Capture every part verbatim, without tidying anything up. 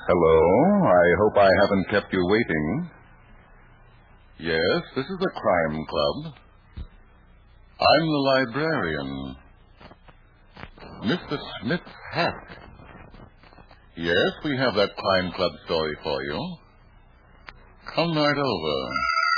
Hello. I hope I haven't kept you waiting. Yes, this is the Crime Club. I'm the librarian. Mister Smith's hat. Yes, we have that Crime Club story for you. Come right over.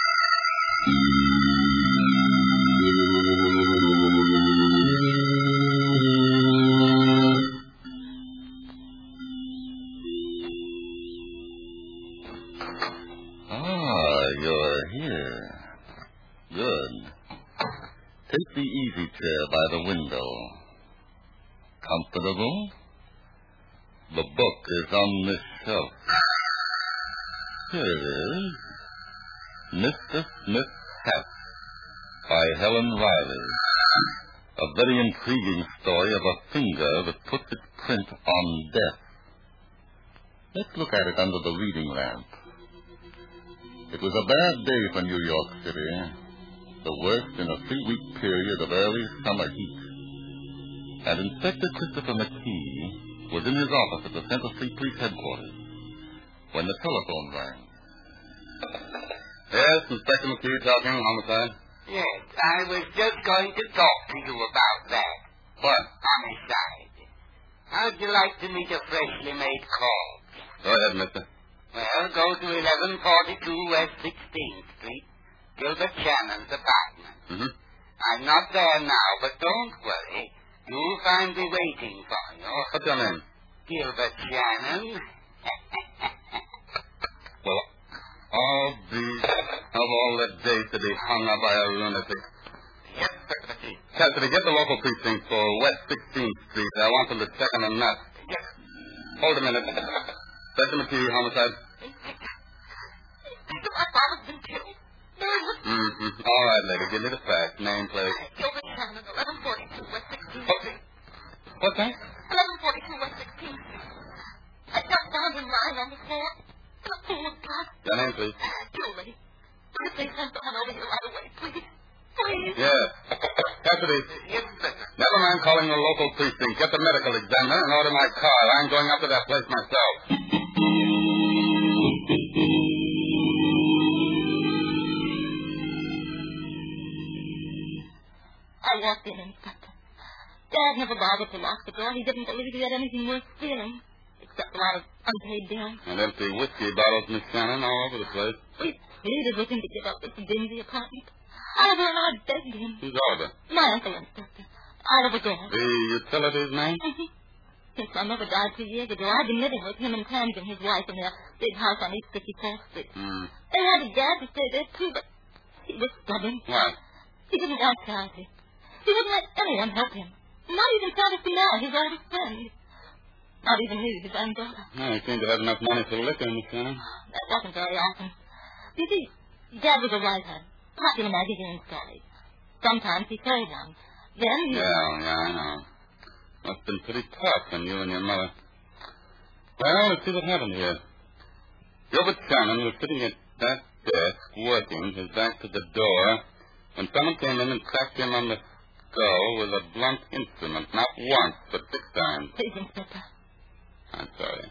Ah, you're here. Good. Take the easy chair by the window. Comfortable? The book is on this shelf. Here it is. Mister Smith's Hat by Helen Riley. A very intriguing story of a finger that puts its print on death. Let's look at it under the reading lamp. It was a bad day for New York City. The worst in a three-week period of early summer heat. And Inspector Christopher McKee was in his office at the Central Street Police Headquarters when the telephone rang. Yes, Inspector McKee talking, homicide. Yes, I was just going to talk to you about that. What? Homicide. How'd you like to meet a freshly made corpse? Go ahead, mister. Well, go to eleven forty-two West sixteenth Street, Gilbert Shannon's apartment. Mm-hmm. I'm not there now, but don't worry. You'll find me waiting for you. What's your name? Gilbert Shannon. Well, all these of all the days to be hung up by a lunatic. Yes, Secretary. Cassidy, get the local precinct for West sixteenth Street. I want them to check on a nut. Yes. Hold a minute. Inspector McKee, homicide. Inspector, my father's been killed. Murdered. Mm-hmm. All right, lady. Give me the facts. Name, please. Gilbert Shannon, eleven forty-two West sixteenth What? Street. What's that? eleven forty-two West sixteenth Street. I got found in line on the floor. In a pool of blood. Your name, please. Julie. Would they send someone over here right away, please? Please. Yes. Cassidy. Yes, Inspector. Never mind calling the local precinct. Get the medical examiner and order my car. I'm going up to that place myself. I walked in, Inspector. Dad never bothered to lock the door. He didn't believe he had anything worth stealing, except a lot of unpaid bills. And empty whiskey bottles, Miss Shannon, all over the place. We pleaded with him to give up this dingy apartment. Oliver and I begged him. Who's Oliver? My uncle, Inspector. Oliver Gordon. The utilities man? Mm-hmm. Since my mother died two years ago, I've been living with him and Tamsin, his wife, in their big house on East fifty-fourth Street. Hmm. They had a dad to stay there, too, but he was stubborn. Why? He didn't want charity. He wouldn't let anyone help him. Not even Santa Now, his oldest friend. Not even you, his own daughter. Well, he seemed to have enough money for liquor, Miss Shannon. That wasn't very often. You see, Dad was a writer. Popular magazine stories. Sometimes he sold one. Then he... Yeah, yeah, I know. Must have been pretty tough on you and your mother. Well, let's see what happened here. Gilbert Shannon was sitting at that desk, working, his back to the door, when someone came in and cracked him on the skull with a blunt instrument, not once, but six times. Please, Inspector. I'm sorry.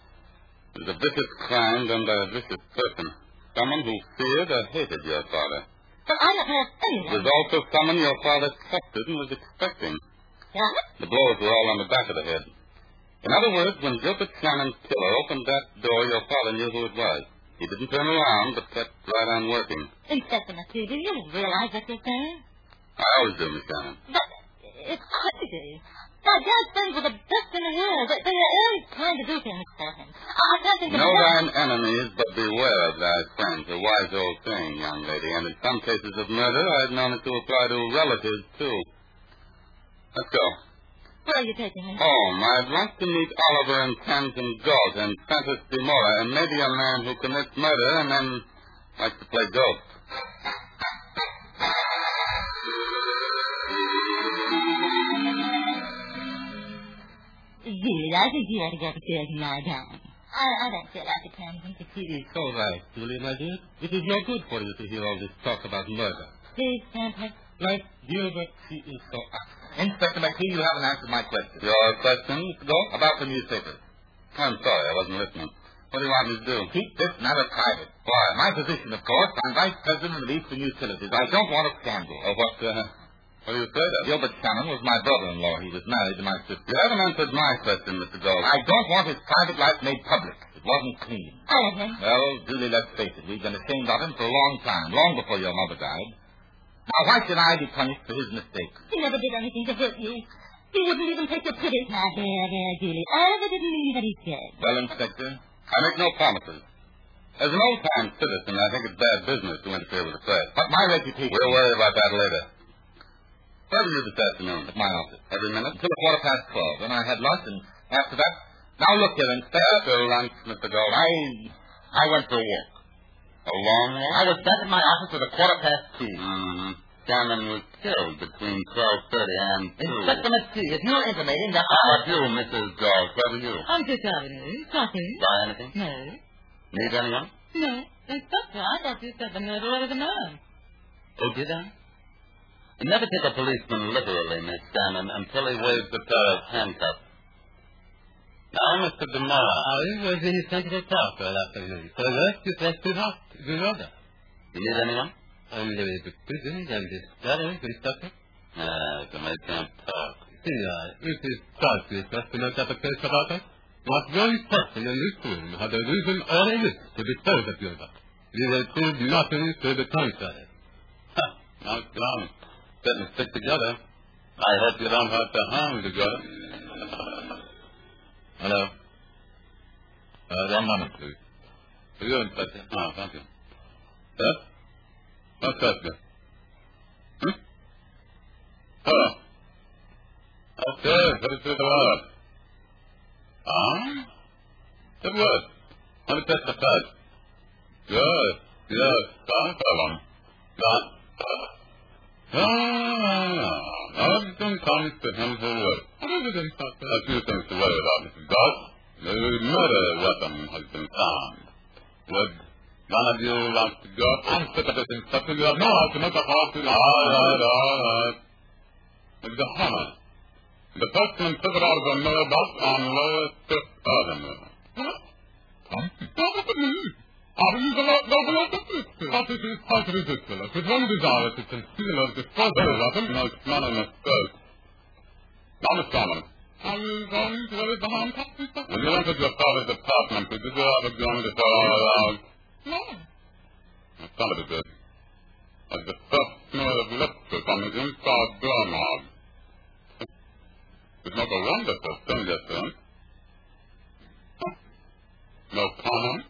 It was a vicious crime done by a vicious person. Someone who feared or hated your father. But I don't have It anyone. was also someone your father trusted and was expecting. What? The blows were all on the back of the head. In other words, when Gilbert Shannon's killer opened that door, your father knew who it was. He didn't turn around, but kept right on working. Inspector McKee, do you realize what you're saying? I always do, Miss Shannon. But it's crazy. My dad's friends were the best in the world. They, they are always trying to do things for him. I can't think of... Know thine enemies, but beware of thy friends. A wise old saying, young lady. And in some cases of murder, I've known it to apply to relatives, too. Let's go. Where are you taking me? Home. I'd like to meet Oliver and Tamsin Galt and Francis DeMora, and maybe a man who commits murder and then likes to play ghost. Julie, I think you ought to go upstairs and lie down. I, I don't feel like it, Tamsin. It is all right, Julie, my dear. It is no good for you to hear all this talk about murder. Please, Santa. Like Gilbert, he is so up. Inspector McKee, you haven't answered my question. Your question, Mister Galt? About the newspapers. I'm sorry, I wasn't listening. What do you want me to do? Keep this matter private. Why? My position, of course, I'm vice president of Eastern Utilities. I don't want a scandal. Oh, what, uh, what are you afraid of? Gilbert Shannon was my brother-in-law. He was married to my sister. You haven't answered my question, Mister Gold. I don't want his private life made public. It wasn't clean. Oliver. Well, Julie, let's face it. We've been ashamed of him for a long time, long before your mother died. Now, why should I be punished for his mistakes? He never did anything to hurt you. He wouldn't even take your pity. Now, there, there, Julie. Oliver didn't mean what he said. Well, Inspector, I make no promises. As an old-time citizen, I think it's bad business to interfere with the press. But my reputation... We'll worry about that later. Where were you this afternoon? At my office. Every minute? Until a quarter past twelve. Then I had lunch, and after that... Now, look here, Inspector. After lunch, Mister Gold. I... I went for a walk. A long walk? I was back at my office at a quarter past two. Mm-hmm. Shannon was killed between twelve thirty and two. Inspector McPhee, if you're intimating that... How about you, Missus Gold? Where were you? I'm just Avenue. Talking. Buy anything? No. Need anyone? No. Inspector, I thought you said the murderer was a man. Oh, did I? Never take a policeman literally, Miss Shannon, until he waves the pair of handcuffs. Now, Mister DeMora. I was in Central Park all afternoon, so let's just let it out. Good order. You need anyone? I'm living in the prison and this gallery, Inspector. Ah, so I can't talk. Yeah, it is time to estimate at the place about us. What very person in this room had a reason or a risk to dispose of your back. We will prove nothing to the contrary. Ha! Now, come. Getting stick together. I hope you don't have to harm together. Hello? Uh, one moment, please. For you, Inspector. Oh, thank you. Yes? What's that, sir? Hmm? Oh. Okay, put it through the wire. Ah? It worked. Let me test the facts. Good. Yes. Got it, one. Got Ah, everything comes to him for work. Everything comes to him. A few things to worry about, Missus Goss. The murder weapon has been found. Would one of you like to go? I'm sick of this instruction. You have no right to make a call to the... All right, all right. It's a hammer. The person took it out of a mailbox on Lower Fifth Avenue. What? Something. What does it mean? How do you go out double up the system? But it is quite ridiculous. With one desire to conceal or dispose of a weapon, no, it's not a mistake. Now, Miss Common, are you going to raise the handcuffs, Mister? When you entered your father's apartment, did you have a gun to throw all around? No. Somebody did. Like the first smell of lipstick on his inside doorknob. It's not a wonderful thing, you think? No comment?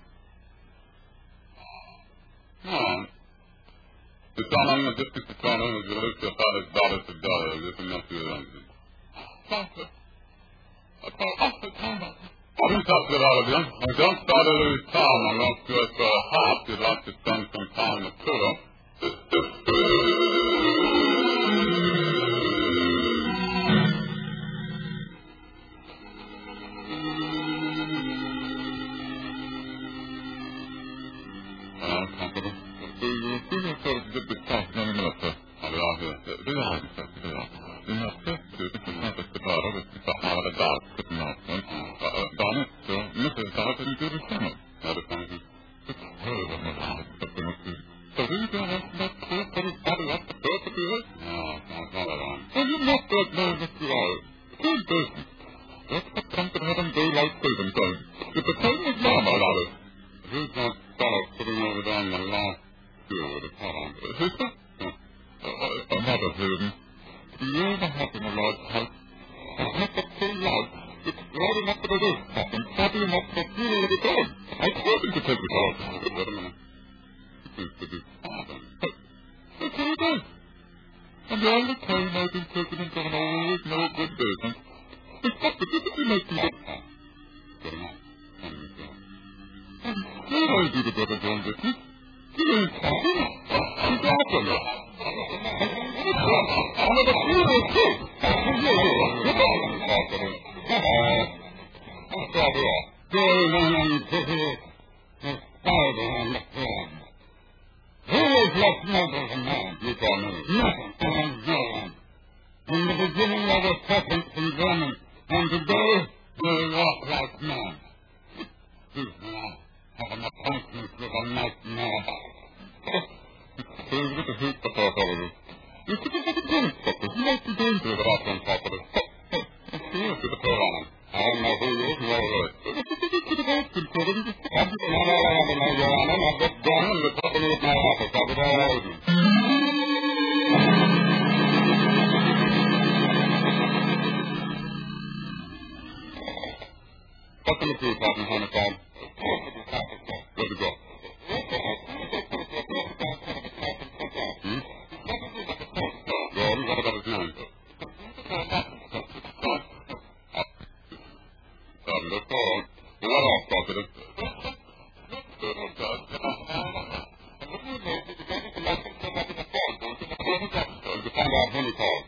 No. The common the district attorney has released your father's daughter today. This is not your engine. Doctor. I thought I said time about it. I didn't talk to it all of you. I don't start to lose time unless you're so hot you'd like to spend some time with Pluto. Well, company. Do you feel yourself get this talk in any minute, sir? I'll be out here. Do you have it, sir? Do you have it? You have to do this is not just the daughter, it's the heart of the dog sitting out. Donna, so Missus Dog didn't do the same. Now the thing is, it's heard of my life, but the Missus So do you don't have that clear put his body up to birth of the earth? No, no, not at all. Well, you must not know, Mister Lyle. Who's business? That's what comes to having daylight saving time. If the time is normal, Lyle. Who's that fellow sitting over there on the last stool with his hat on? Who's that? Another hidden. Do you ever happen a large house? A house that's so large, it's loud enough for the roof top and heavy enough for the funeral of the dog. I told him to take it off. Wait a minute. It seems to be father. But that's what it is. And all the time I've been president of an always no good business. It's not the difficulty makes me look. Get him out. Come here, John. I'm sure I do the better John business. He ain't talking. He's awful. I'm at a funeral too. I'm sorry. Going on to the spider on the throne. Who is less noble than man? You tell me. Nothing and no one. In the beginning there were serpents and vermin, and today they walk like men. Who's man? What's in the food, Captain Honeycomb? Good to go. Hmm? Gordon, what about his name? Um, let's go on. Well, what else, Doctor? To find out Honeycomb.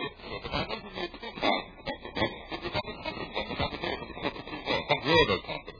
Good.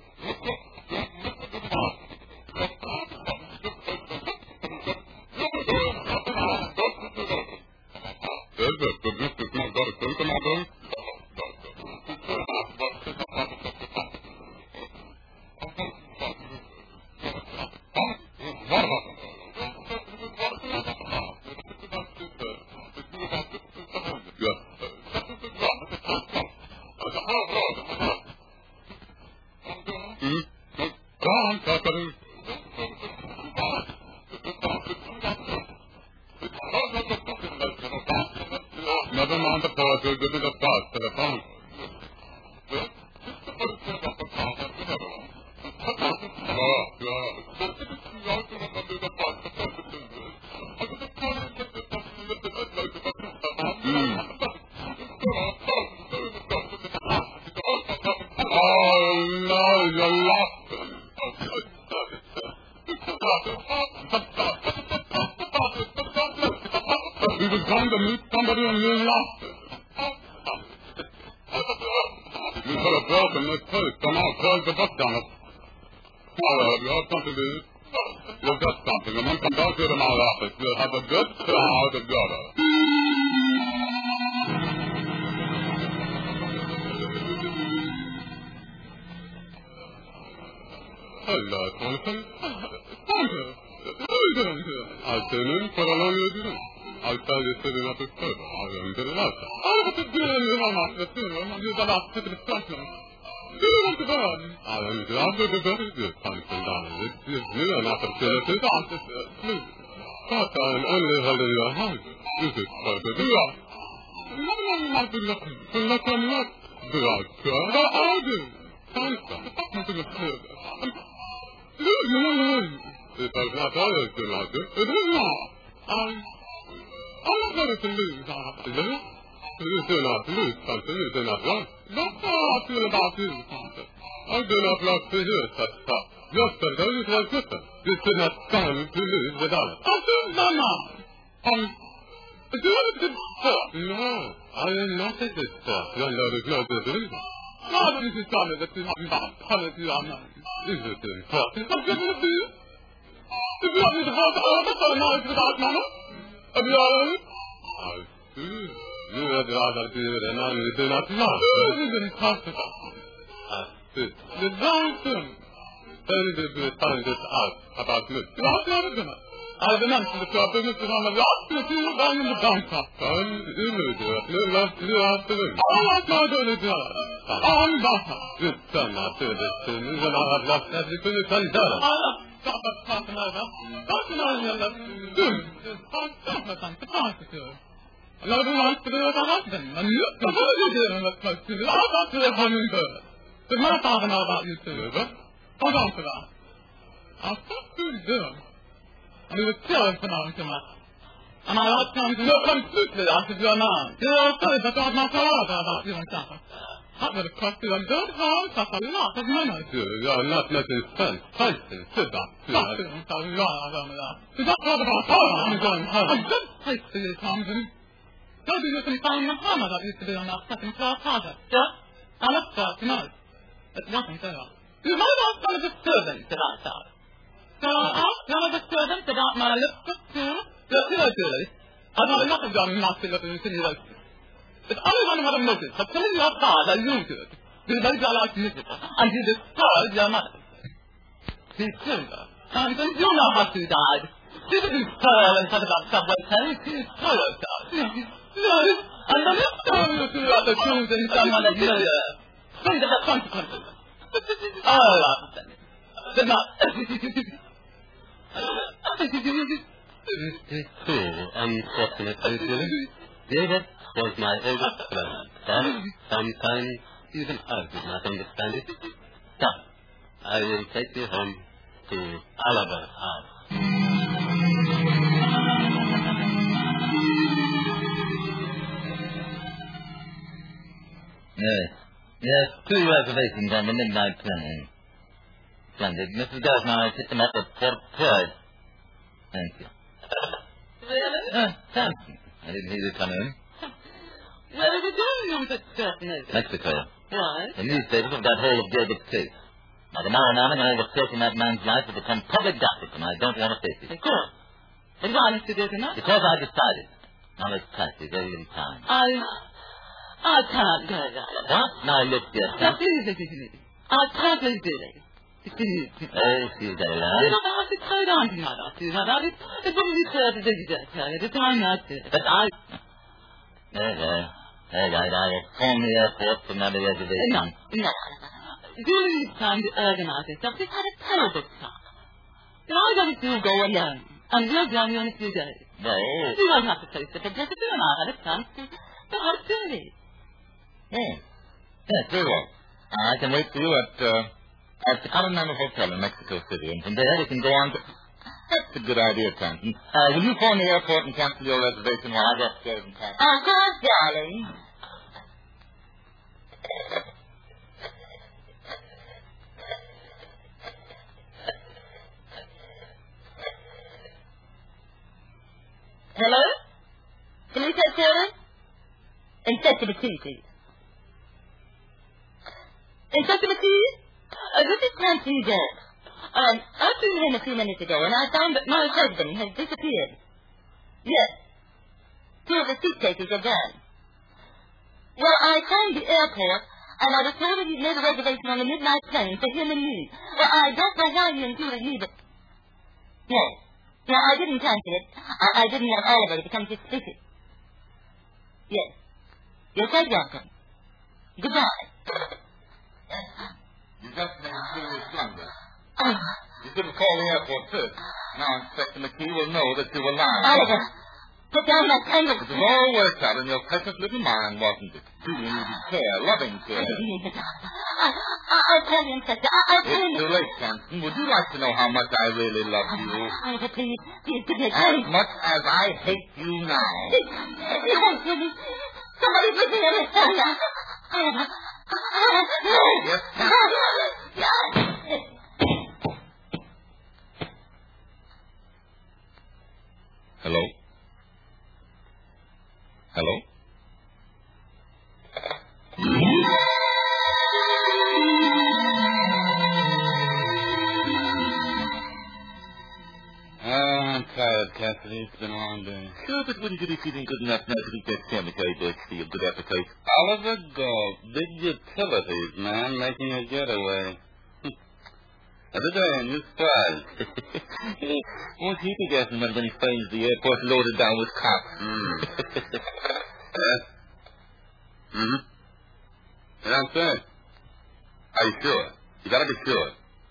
Never mind the poetry, give me the thoughts to the phone. He was going to meet somebody and you lost it. You could have broken this case, come on, close the book down it. Well, uh, you have something to eat? You'll get something, and then come down here to my office. You'll have a good time together. Hello, Thompson. I've been in for a long time. I'll tell you sitting at the table. I am getting out. I have to do it on the table. I'm going to have to the discussion. Do you want to go on? I am glad to be very good, Thompson, darling. It gives me an opportunity to answer please. But I am only holding your hand. This is what to do. No one might be looking. To look and look. Do I care? But I do. Thompson, I'm going to say that. Leave me alone. It has not always been like this. It is not. I... I'm not ready to lose, I have to do. You do not lose something you do not want. That's how I feel about you, Thompson. I do not like to hear such stuff. Yesterday it was different. You could not stand to lose without it. I do not know. Um, do you have a good stuff? No, I am not a good stuff. Your Lord is no good reason. Now this is something that you have not quality on me. Is it important? I'm getting it to you. If you want me to hold all of it, so now it's without money. Have you all of it? I see. You had rather do it and I do not know. This is impossible. I see. The Johnson. When did you find this out about me? Last night, dinner. I've been into the club business and I'm a lot to see you down in the downtown. And immediately left you afternoon. Oh, that's not good at all. I'm not. You cannot do this to me when I have lost everything you can do. Stop that talking over. Don't you know you're left? Good. Stop that talking to you. Love wants to be with a husband. And you, what are you doing with close to me? I got to live home in good. Does my father know about you too, is it? Hold on to that. I'll stop what you're doing. And he was killed for knowing too much. And I like to know completely after your man. You're all sorry, but I not father about you and Papa. That would have cost you a good hard Papa, a lot of money. You're not making sense. Tyson, sit back. Stop it, I'm sorry, you're not on that. Is that part of our father? I'm going home. A good place for you, Thompson. Maybe you can find the hammer that used to be on that second class project. Yeah? I looked for it tonight. It's nothing there. You might ask one of the servants about that. So I asked one of the servants about my lipstick too. Yes, you know, Julie. I've had enough of your nasty looking insinuations. If anyone had a motive for killing your father, you do it. You know you are like music, and you destroyed your mother. Be silver. Thompson, you know how she died. She didn't fall inside of that subway train. She destroyed herself. No, and the next time you see her accusing someone of murder, think of the consequences. Oh, I'm good night. It is so unfortunate, Julie. David was my oldest friend, but sometimes even I did not understand it. Come. I will take you home to Oliver's house. Yes. Yes, two reservations on the midnight train. Splendid. Missus Gosnell, I picked them up at Port Floyd. Thank you. Really? Ah, Thompson. I didn't hear you come in. Where are you going on such short notice? Mexico. Why? The newspapers have got hold of Gilbert's case. Now, tomorrow morning, all the filth in that man's life will become public gossip, and I don't want to face it. Of course. But why, Mister Gilbert? Because I decided. Now, let's pass it very little time. I... I can't go that. What? Now, look, dear. Now, please listen to me. I can't leave Billy. Please. Oh, she's got a I lie. don't have to trade on to my doctor about it. It wouldn't be fair to do that, Harry, at a time like this. But I... There, there. All right, I will phone the airport for another reservation. No, no. Julie needs time to organize herself. She's had a terrible time. And I don't do go alone. And we'll join you in a few days. Well, You won't have to face the publicity, and I had a chance to, to help Julie. yes. Yes, very well. I can wait for you at, uh, at the Continental Hotel in Mexico City, and from there we can go on to... That's a good idea, Thompson. Uh, will you phone the airport and cancel your reservation while I go upstairs and pack? Of course, darling. Hello? Can we take Sarah? And Sesame Tea, please. And Sesame Tea? Uh, this is Nancy Dent. Um, I flew in a few minutes ago, and I found that my husband has disappeared. Yes. Two of the suitcases are gone. Well, I phoned the airport, and I was told that he'd made a reservation on the midnight plane for him and me. Well, I don't know how you included me, but... No. No, I didn't cancel it. I, I didn't want Oliver to become suspicious. Yes. You're quite welcome. Goodbye. You just made me feel younger. Oh. You didn't call the airport first. Now Inspector McKee will know that you were lying. Oliver, put down that candle. It was all worked out in your precious little mind, wasn't it? You needed care, loving I care. didn't need it, Oliver. I, I, I'll tell you, Inspector. I, I'll tell It's you. too late, Sampson. Would you like to know how much I really love you? Oliver, please. Please give me a As chance. much as I hate you now. You won't kill me. Somebody's with me in this cell now. Oliver. Oliver, no. Yes, No. Hello? Hello? Oh, I'm tired, Cassidy. It's been a long day. Sure, but wouldn't you be feeling good enough now to eat that cemetery bird for your good appetite? Oliver Gold, big utilities, man, making a getaway. Every day, a new prize. Won't he be gassing when he finds the airport loaded down with cops? Mm. Yes? Mm-hmm. Yeah, I'm saying. Are you sure? You gotta be sure.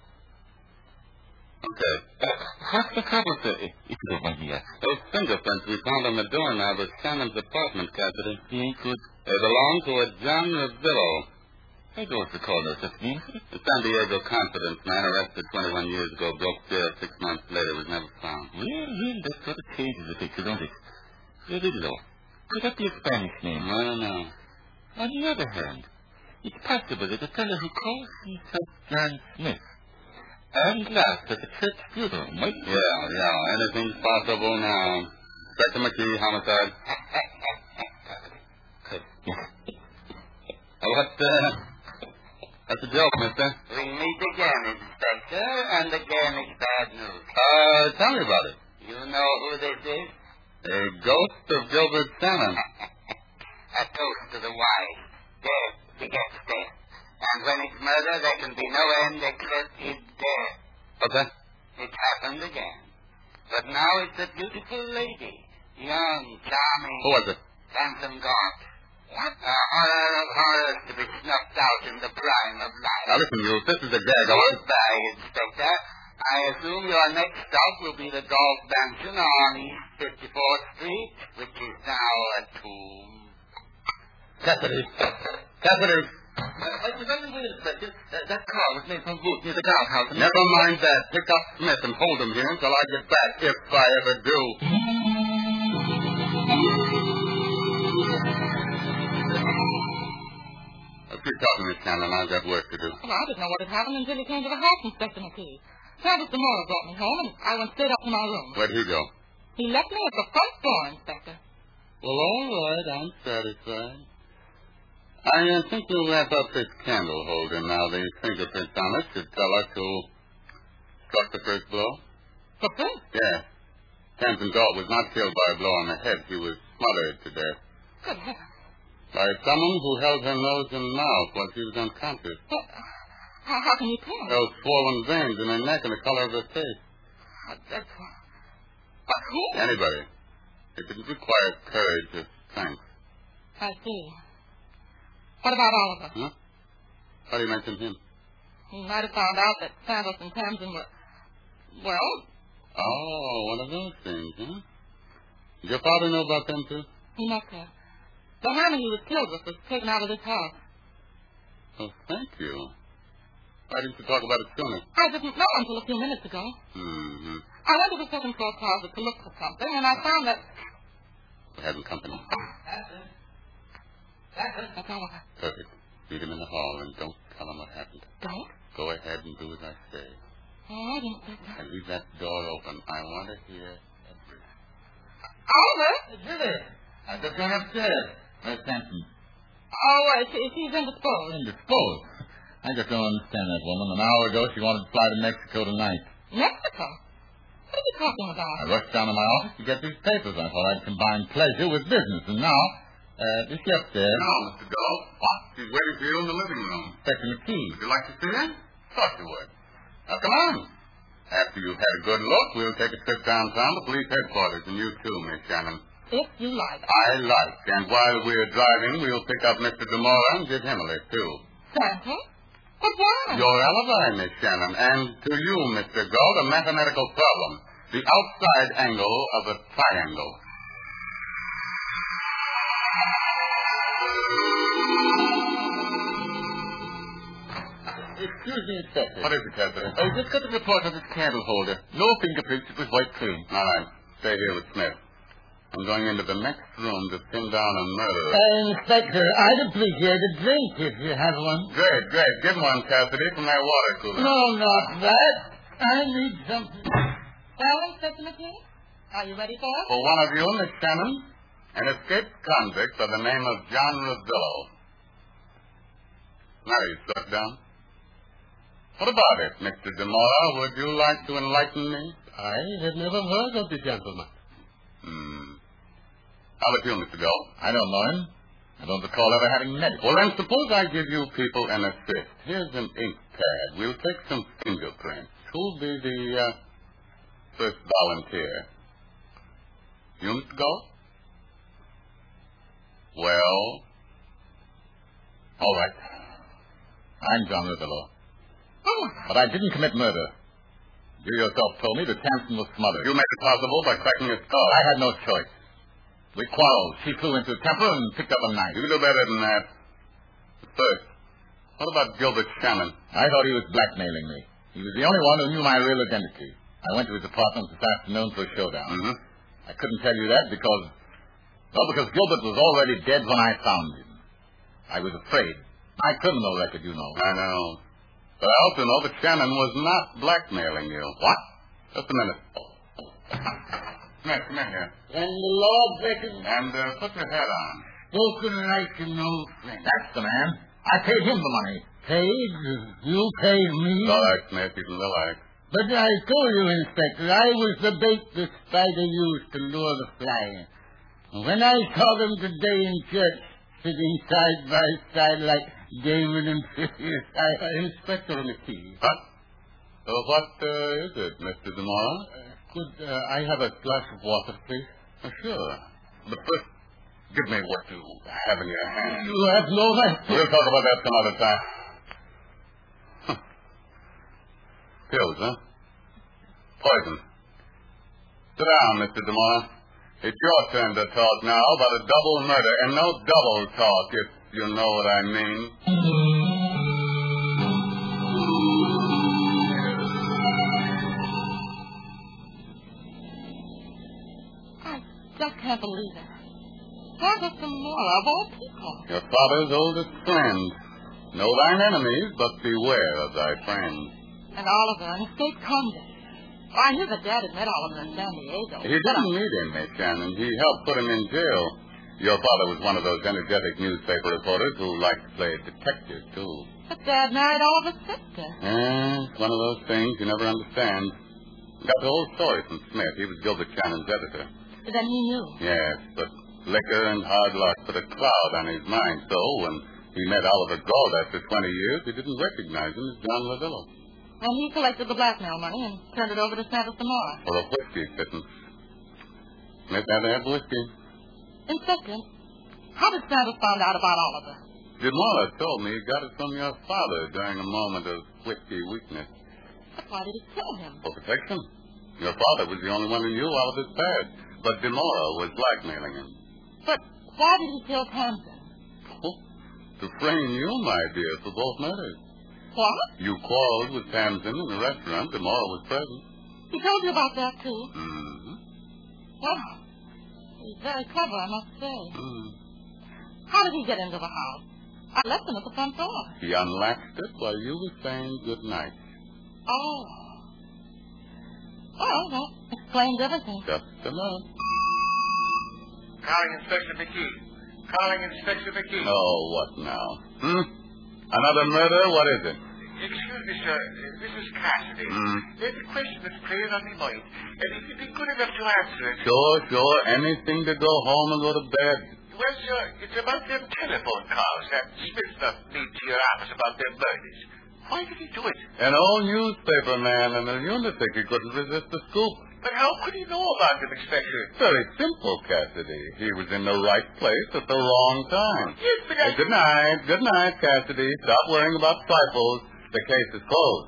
Okay. What's the trouble, sir? If you don't mind me asking. Those fingerprints we found on the doorknob of Shannon's apartment, Cassidy. He ain't good. They belong to a John Revillo. I don't want to call no such name. The San Diego confidence man arrested twenty-one years ago, broke jail six months later, was never found. Well, well, that sort of changes the picture, don't it? Revillo. Could that be a Spanish name? I don't know. On the other hand, it's possible that a fellow who calls himself John Smith and laughed at the church funeral might... Yeah, yeah, anything's possible now. Inspector McKee, homicide. Oh, what, uh, that's a joke, mister. We meet again, Inspector, and again it's bad news. Uh, tell me about it. You know who this is? A ghost of Gilbert Shannon. A toast to the wise. Death begets death. And when it's murder, there can be no end except it's death. Okay. It happened again. But now it's a beautiful lady. Young, charming. Who was it? Handsome Gaunt. What? A horror of horrors to be snuffed out in the prime of life. Now listen, you, this is a gag. I want... Goodbye, Inspector. I assume your next stop will be the Golf Mansion on East fifty-fourth Street, which is now a tomb. Cassidy. Cassidy. Uh, uh, minute, Inspector. Uh, that car was made from wood near the guardhouse. Never mind that. Pick up Smith and hold him here until I get back, if I ever do. Now, keep talking, Miss Shannon. I've got work to do. Well, I didn't know what had happened until he came to the house, Inspector McKee. Travis DeMora brought me home, and I went straight up to my room. Where'd he go? He left me at the front door, Inspector. Well, all right. I'm satisfied. I uh, think we'll wrap up this candle holder now. The fingerprints on it should tell us who struck the first blow. The first? Yes. Tamsin Galt was not killed by a blow on the head. She was smothered to death. Good heavens. By someone who held her nose and mouth while she was unconscious. Well, how, how can you tell? Those swollen veins in her neck and the color of her face. Uh, that's... But who? Anybody. It didn't require courage or strength. I see. What about Oliver? Huh? How do you mention him? He might have found out that Santos and Tamsin were... Well... Oh, one of those things, huh? Did your father know about them, too? He must have. The hammer he was killed with was taken out of this house. Oh, thank you. Why didn't you talk about it sooner? I didn't know until a few minutes ago. Mm-hmm. I went to the second floor closet to look for something, and I found that... We're having company. That's it. That's it. That's Oliver. Perfect. Meet him in the hall and don't tell him what happened. Don't? Go ahead and do as I say. Oh, I didn't think that. And leave that door open. I want to hear everything. Oliver? Judy, I just gone upstairs. Where's Tamsin? Oh, uh, she, she's indisposed. Indisposed? I just don't understand that woman. An hour ago, she wanted to fly to Mexico tonight. Mexico? What are you talking about? I rushed down to my office to get these papers. I thought I'd combine pleasure with business. And now, uh, is she upstairs? No, Mister Galt. What? She's waiting for you in the living room. Inspector McKee. Would you like to see her? Of course you would. Now, come on. After you've had a good look, we'll take a trip downtown to police headquarters, and you too, Miss Shannon. If you like. I like. And while we're driving, we'll pick up Mister DeMora and give him a lift, too. Santa? But why? Your alibi, Miss Shannon, and to you, Mister Galt, a mathematical problem. The outside angle of a triangle. Excuse me, Inspector. What is it, Cassidy? I just got a report of this candle holder. No fingerprints. It was wiped clean. All right. Stay here with Smith. I'm going into the next room to pin down a murderer. Uh, Inspector, I'd appreciate a drink if you have one. Great, great. Give one, Cassidy, from that water cooler. No, not that. I need something. Well, Inspector McKee, are you ready for it? For one of you, Miss Shannon, an escaped convict by the name of John Rosillo. Now you struck down. What about it, Mister DeMora? Would you like to enlighten me? I have never heard of the gentleman. Hmm. How about you, Mister Galt? I don't know him. I don't recall ever having met him. Well, then, suppose I give you people an assist. Here's an ink pad. We'll take some fingerprints. Who'll be the uh, first volunteer? You, Mister Galt? Well? All right. I'm John Rosillo. Oh, But I didn't commit murder. You yourself told me that Tamsin was smothered. You made it possible by cracking his skull. I had no choice. We quarreled. She flew into the temple and picked up a knife. You do better than that. First, what about Gilbert Shannon? I thought he was blackmailing me. He was the only one who knew my real identity. I went to his apartment this afternoon for a showdown. Mm-hmm. I couldn't tell you that because, well, because Gilbert was already dead when I found him. I was afraid. My criminal record, you know. I know. But I also know that Shannon was not blackmailing you. What? Just a minute. Smith, come in here. And the law beckons, And uh, put your hat on. spoken like an old friend. That's the man. I paid him the money. Paid? You paid me? All right, Smith, you can relax. But I told you, Inspector, I was the bait the spider used to lure the fly. When I saw them today in church, sitting side by side like David and Phineas, I... Uh, Inspector McKee. What? Uh, what uh, is it, Mister DeMora? Could uh, I have a glass of water, please? Uh, sure. But first, give me what you have in your hand. You have no right to... We'll talk about that some other time. Huh. Pills, huh? Poison. Sit down, Mister DeMora. It's your turn to talk now about a double murder, and no double talk, if you know what I mean. can't believe it. Santa Samora, of all people. Your father's oldest friend. Know thine enemies, but beware of thy friends. And Oliver, an escaped convict. I knew that Dad had met Oliver in San Diego. He didn't meet him, Miss Shannon. He helped put him in jail. Your father was one of those energetic newspaper reporters who liked to play detective, too. But Dad married Oliver's sister. Yeah, it's one of those things you never understand. Got the whole story from Smith. He was Gilbert Shannon's editor. Then he knew. Yes, but liquor and hard luck put a cloud on his mind, so when he met Oliver Gold after twenty years, he didn't recognize him as John Lavillo. And he collected the blackmail money and turned it over to Santa Samora. For a whiskey pittance. Smith had to have whiskey. Inspector, how did Santa find out about Oliver? Demora told me he got it from your father during a moment of whiskey weakness. But why did he kill him? For protection. Your father was the only one who knew Oliver's past, but Demora was blackmailing him. But why did he kill Tamsin? Oh, to frame you, my dear, for both murders. What? You quarreled with Tamsin in the restaurant. Demora was present. He told you about that, too? Mm-hmm. Wow. He's very clever, I must say. Mm. How did he get into the house? I left him at the front door. He unlatched it while you were saying good night. Oh. Well, that explains everything. Just enough. Calling Inspector McGee. Calling Inspector McGee. Oh, what now? Hmm? Another murder? What is it? Excuse me, sir. This is Cassidy. Mm. There's a question that's clear on my mind, and if you'd be good enough to answer it. Sure, sure. Anything to go home and go to bed. Well, sir, it's about them telephone calls that Smith made to your office about their murders. Why did he do it? An old newspaper man and a lunatic. He couldn't resist the scoop. But how could he know about them, Inspector? Very simple, Cassidy. He was in the right place at the wrong time. Yes, but I... Hey, good night. Good night, Cassidy. Stop worrying about trifles. The case is closed.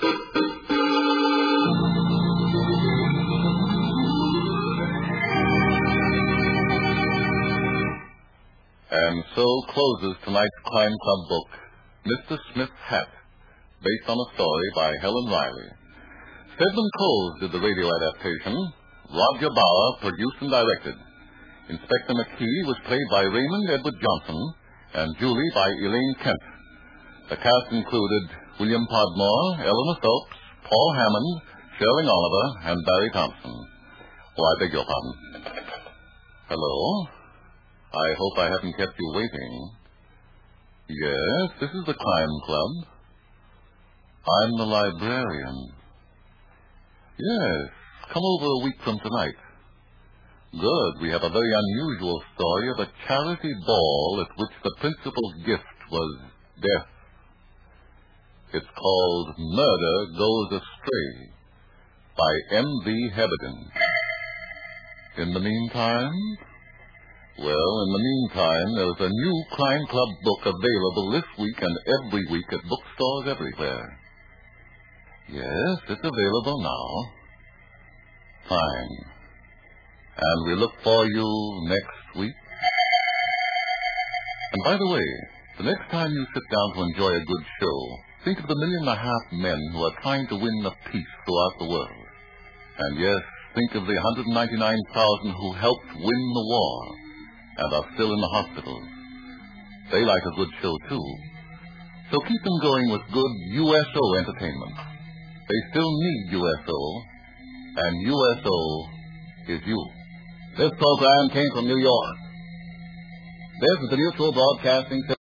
And so closes tonight's Crime Club book, Mister Smith's Hat, based on a story by Helen Riley. Stedman Coles did the radio adaptation. Roger Bauer produced and directed. Inspector McKee was played by Raymond Edward Johnson, and Julie by Elaine Kent. The cast included William Podmore, Eleanor Phelps, Paul Hammond, Sherling Oliver, and Barry Thompson. Oh, I beg your pardon. Hello? I hope I haven't kept you waiting. Yes, this is the Crime Club. I'm the librarian. Yes, come over a week from tonight. Good. We have a very unusual story of a charity ball at which the principal's gift was death. It's called Murder Goes Astray by M V Heberden. In the meantime... Well, in the meantime, there's a new Crime Club book available this week and every week at bookstores everywhere. Yes, it's available now. Fine. And we look for you next week. And by the way, the next time you sit down to enjoy a good show, think of the million and a half men who are trying to win the peace throughout the world. And yes, think of the one hundred ninety-nine thousand who helped win the war and are still in the hospitals. They like a good show, too. So keep them going with good U S O entertainment. They still need U S O, and U S O is you. This program came from New York. This is the Mutual Broadcasting